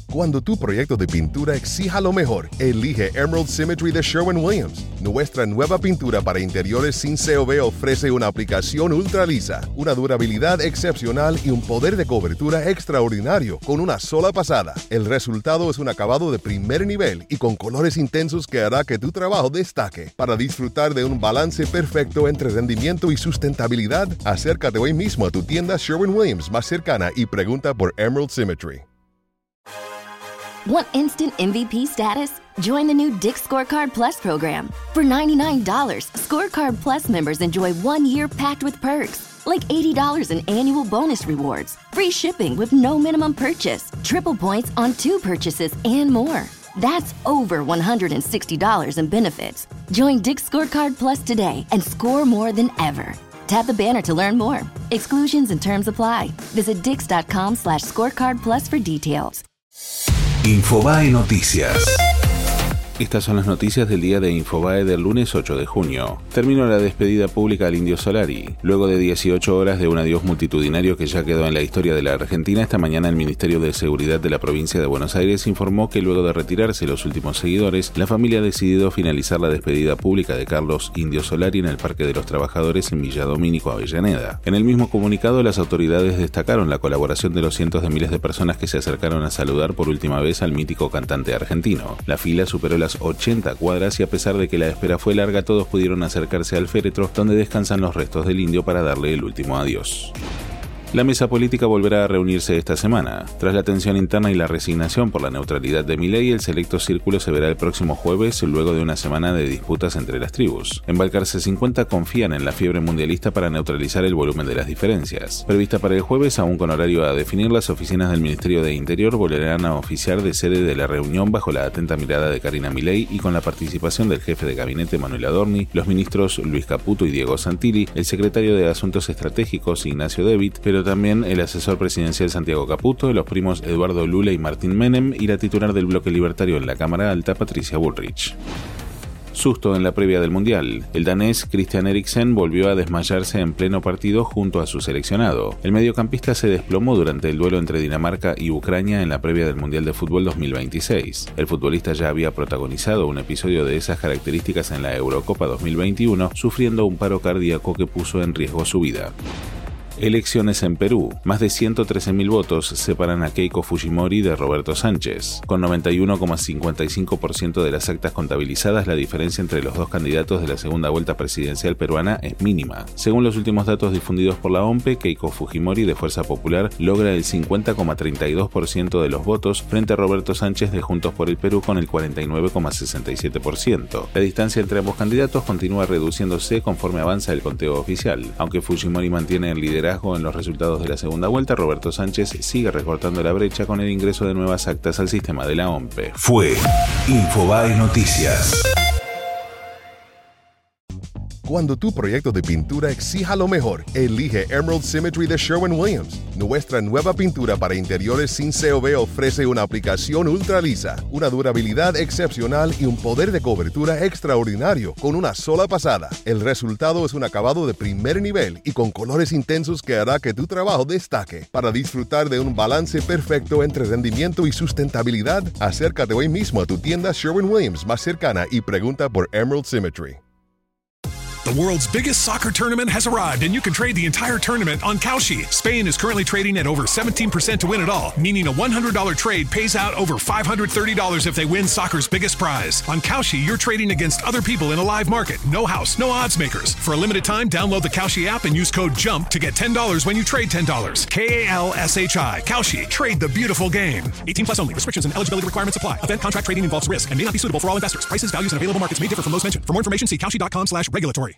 Cuando tu proyecto de pintura exija lo mejor, elige Emerald Symmetry de Sherwin-Williams. Nuestra nueva pintura para interiores sin COV ofrece una aplicación ultra lisa, una durabilidad excepcional y un poder de cobertura extraordinario con una sola pasada. El resultado es un acabado de primer nivel y con colores intensos que hará que tu trabajo destaque. Para disfrutar de un balance perfecto entre rendimiento y sustentabilidad, acércate hoy mismo a tu tienda Sherwin-Williams más cercana y pregunta por Emerald Symmetry. Want instant MVP status? Join the new Dick's Scorecard Plus program. For $99, Scorecard Plus members enjoy 1 year packed with perks, like $80 in annual bonus rewards, free shipping with no minimum purchase, triple points on 2 purchases, and more. That's over $160 in benefits. Join Dick's Scorecard Plus today and score more than ever. Tap the banner to learn more. Exclusions and terms apply. Visit dix.com/scorecardplus for details. Infobae Noticias. Estas son las noticias del día de Infobae del lunes 8 de junio. Terminó la despedida pública al Indio Solari. Luego de 18 horas de un adiós multitudinario que ya quedó en la historia de la Argentina, esta mañana el Ministerio de Seguridad de la provincia de Buenos Aires informó que luego de retirarse los últimos seguidores, la familia ha decidido finalizar la despedida pública de Carlos Indio Solari en el Parque de los Trabajadores en Villa Domínico, Avellaneda. En el mismo comunicado, las autoridades destacaron la colaboración de los cientos de miles de personas que se acercaron a saludar por última vez al mítico cantante argentino. La fila superó las 80 cuadras y a pesar de que la espera fue larga, todos pudieron acercarse al féretro donde descansan los restos del indio para darle el último adiós. La mesa política volverá a reunirse esta semana. Tras la tensión interna y la resignación por la neutralidad de Milei, el selecto círculo se verá el próximo jueves, luego de una semana de disputas entre las tribus. En Balcarce 50 confían en la fiebre mundialista para neutralizar el volumen de las diferencias. Prevista para el jueves, aún con horario a definir, las oficinas del Ministerio de Interior volverán a oficiar de sede de la reunión bajo la atenta mirada de Karina Milei y con la participación del jefe de gabinete Manuel Adorni, los ministros Luis Caputo y Diego Santilli, el secretario de Asuntos Estratégicos Ignacio Debit, pero también el asesor presidencial Santiago Caputo, los primos Eduardo Lula y Martín Menem y la titular del bloque libertario en la Cámara Alta, Patricia Bullrich. Susto en la previa del Mundial. El danés Christian Eriksen volvió a desmayarse en pleno partido junto a su seleccionado. El mediocampista se desplomó durante el duelo entre Dinamarca y Ucrania en la previa del Mundial de Fútbol 2026. El futbolista ya había protagonizado un episodio de esas características en la Eurocopa 2021, sufriendo un paro cardíaco que puso en riesgo su vida. Elecciones en Perú. Más de 113.000 votos separan a Keiko Fujimori de Roberto Sánchez. Con 91,55% de las actas contabilizadas, la diferencia entre los dos candidatos de la segunda vuelta presidencial peruana es mínima. Según los últimos datos difundidos por la OMPE, Keiko Fujimori de Fuerza Popular logra el 50,32% de los votos frente a Roberto Sánchez de Juntos por el Perú con el 49,67%. La distancia entre ambos candidatos continúa reduciéndose conforme avanza el conteo oficial. Aunque Fujimori mantiene el liderazgo en los resultados de la segunda vuelta, Roberto Sánchez sigue recortando la brecha con el ingreso de nuevas actas al sistema de la OMPE. Fue Infobae Noticias. Cuando tu proyecto de pintura exija lo mejor, elige Emerald Symmetry de Sherwin-Williams. Nuestra nueva pintura para interiores sin COV ofrece una aplicación ultra lisa, una durabilidad excepcional y un poder de cobertura extraordinario con una sola pasada. El resultado es un acabado de primer nivel y con colores intensos que hará que tu trabajo destaque. Para disfrutar de un balance perfecto entre rendimiento y sustentabilidad, acércate hoy mismo a tu tienda Sherwin-Williams más cercana y pregunta por Emerald Symmetry. The world's biggest soccer tournament has arrived, and you can trade the entire tournament on Kalshi. Spain is currently trading at over 17% to win it all, meaning a $100 trade pays out over $530 if they win soccer's biggest prize. On Kalshi, you're trading against other people in a live market. No house, no odds makers. For a limited time, download the Kalshi app and use code JUMP to get $10 when you trade $10. Kalshi. Kalshi. Trade the beautiful game. 18 plus only. Restrictions and eligibility requirements apply. Event contract trading involves risk and may not be suitable for all investors. Prices, values, and available markets may differ from those mentioned. For more information, see kalshi.com/regulatory.